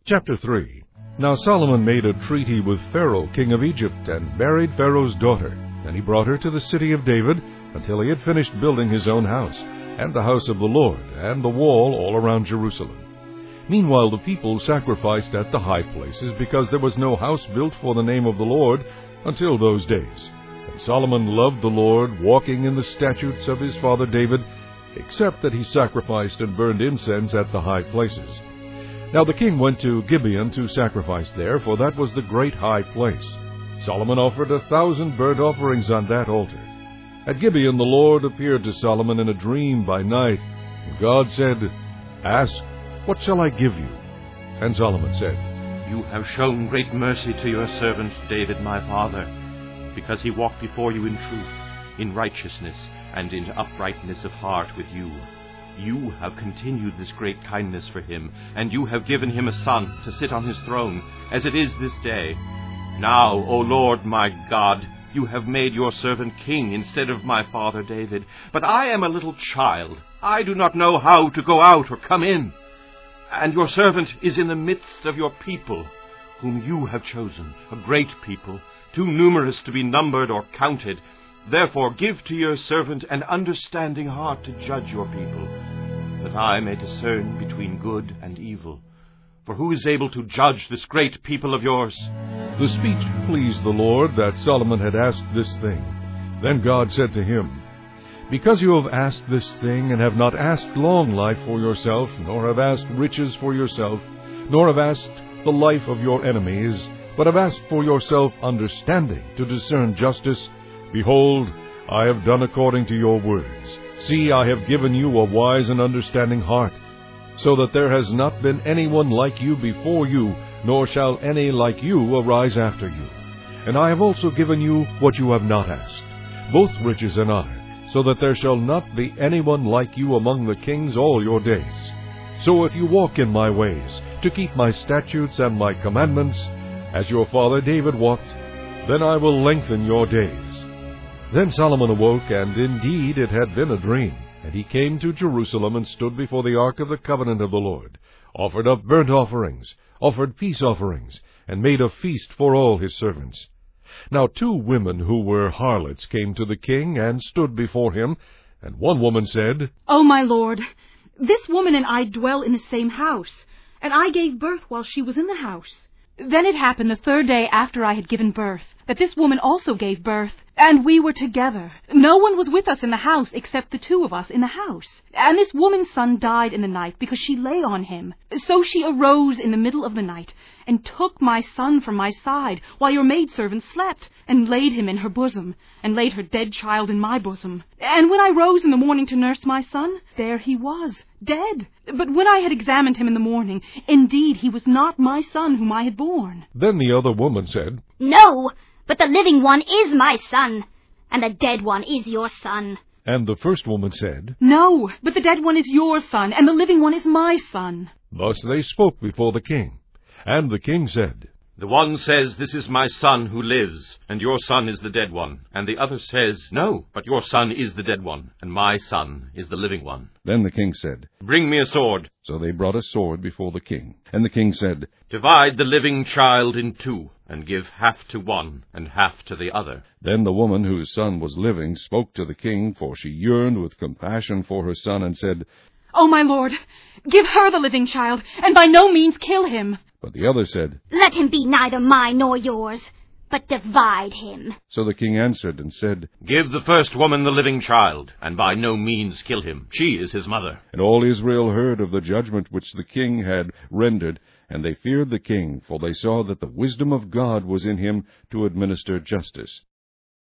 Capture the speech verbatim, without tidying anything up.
Chapter three. Now Solomon made a treaty with Pharaoh, king of Egypt, and married Pharaoh's daughter. And he brought her to the city of David, until he had finished building his own house, and the house of the Lord, and the wall all around Jerusalem. Meanwhile the people sacrificed at the high places, because there was no house built for the name of the Lord until those days. And Solomon loved the Lord, walking in the statutes of his father David, except that he sacrificed and burned incense at the high places. Now the king went to Gibeon to sacrifice there, for that was the great high place. Solomon offered a thousand burnt offerings on that altar. At Gibeon the Lord appeared to Solomon in a dream by night, and God said, "Ask, what shall I give you?" And Solomon said, "You have shown great mercy to your servant David my father, because he walked before you in truth, in righteousness, and in uprightness of heart with you. You have continued this great kindness for him, and you have given him a son to sit on his throne, as it is this day. Now, O Lord my God, you have made your servant king instead of my father David. But I am a little child. I do not know how to go out or come in. And your servant is in the midst of your people, whom you have chosen, a great people, too numerous to be numbered or counted. Therefore give to your servant an understanding heart to judge your people, that I may discern between good and evil. For who is able to judge this great people of yours?" The speech pleased the Lord, that Solomon had asked this thing. Then God said to him, "Because you have asked this thing, and have not asked long life for yourself, nor have asked riches for yourself, nor have asked the life of your enemies, but have asked for yourself understanding to discern justice, behold, I have done according to your words. See, I have given you a wise and understanding heart, so that there has not been anyone like you before you, nor shall any like you arise after you. And I have also given you what you have not asked, both riches and honor, so that there shall not be anyone like you among the kings all your days. So if you walk in my ways, to keep my statutes and my commandments, as your father David walked, then I will lengthen your days." Then Solomon awoke, and indeed it had been a dream. And he came to Jerusalem, and stood before the ark of the covenant of the Lord, offered up burnt offerings, offered peace offerings, and made a feast for all his servants. Now two women who were harlots came to the king, and stood before him. And one woman said, "O my lord, this woman and I dwell in the same house, and I gave birth while she was in the house. Then it happened the third day after I had given birth, that this woman also gave birth, and we were together. No one was with us in the house except the two of us in the house. And this woman's son died in the night, because she lay on him. So she arose in the middle of the night, and took my son from my side, while your maidservant slept, and laid him in her bosom, and laid her dead child in my bosom. And when I rose in the morning to nurse my son, there he was, dead. But when I had examined him in the morning, indeed he was not my son whom I had borne." Then the other woman said, "No, but the living one is my son, and the dead one is your son." And the first woman said, "No, but the dead one is your son, and the living one is my son." Thus they spoke before the king. And the king said, "The one says, 'This is my son who lives, and your son is the dead one.' And the other says, 'No, but your son is the dead one, and my son is the living one.'" Then the king said, "Bring me a sword." So they brought a sword before the king. And the king said, "Divide the living child in two, and give half to one, and half to the other." Then the woman whose son was living spoke to the king, for she yearned with compassion for her son, and said, "O my lord, give her the living child, and by no means kill him." But the other said, "Let him be neither mine nor yours, but divide him." So the king answered and said, "Give the first woman the living child, and by no means kill him. She is his mother." And all Israel heard of the judgment which the king had rendered, and they feared the king, for they saw that the wisdom of God was in him to administer justice.